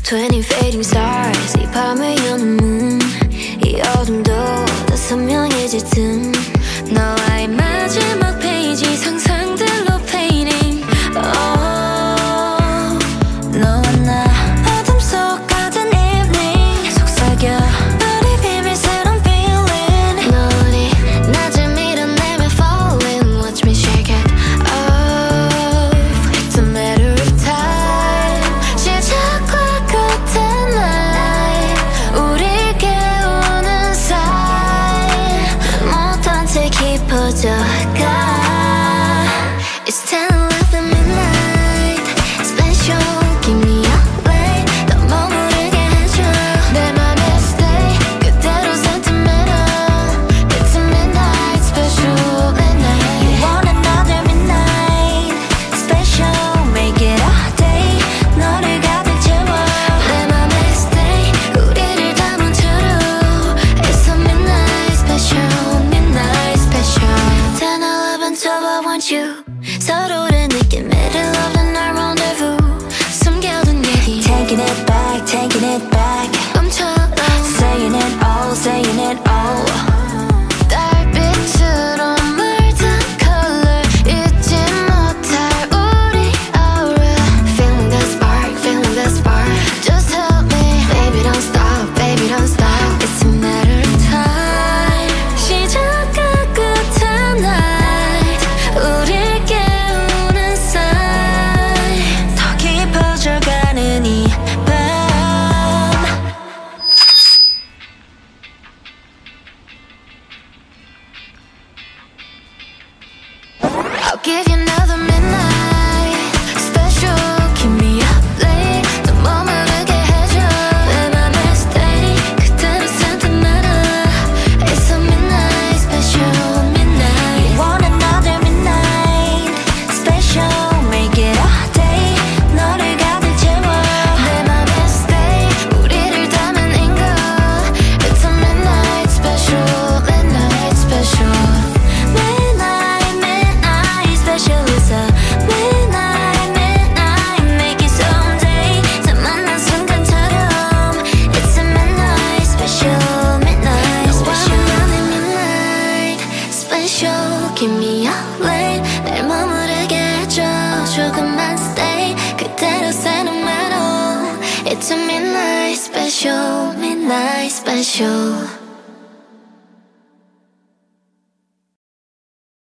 20 fading stars 이 밤을 여는 moon 이 어둠도 더 선명해질 틈 너와의 마지막 페이지 상상들로 painting 너와 나 어둠 속 같은 evening 속삭여 우리 비밀스러운 feeling 너리 낮을 밀어내며 falling watch me shake it off It's a matter of time 시작과 끝의 날 우리 깨우는 사이 못한 채 깊어져가 It's 10:11 midnight Special Keep me up late 더 머무르게 해줘 내 맘에 stay 그대로 sentimental It's a midnight special midnight You want another midnight Special Make it a day 너를 가득 채워 내 맘에 stay 우리를 담은 채로 It's a midnight special midnight special 10:11 12 I want you 서로를 느낀 middle of the night rendezvous 숨겨둔 얘기 Taking it back 꿈처럼 Saying it all 달빛으로 물든 color 잊지 못할 우리 aura Feeling the spark Just help me Baby don't stop It's a matter of time 시작과 끝의 night 우릴 깨우는 sign 더 깊어져가는 이 밤 I'll give you another midnight special Keep me up late 더 머무르게 해줘 내 맘에 stay 그대로 sentimental It's a midnight special midnight You want another midnight special Make it a day 너를 가득 채워 내 맘에 stay 우리를 담은 인거 It's a midnight special midnight special Midnight special is a midnight make it someday 다 만난 순간처럼 It's a midnight special midnight special Keep me up late 날 머무르게 해줘 조금만 stay 그대로 say no matter It's a midnight special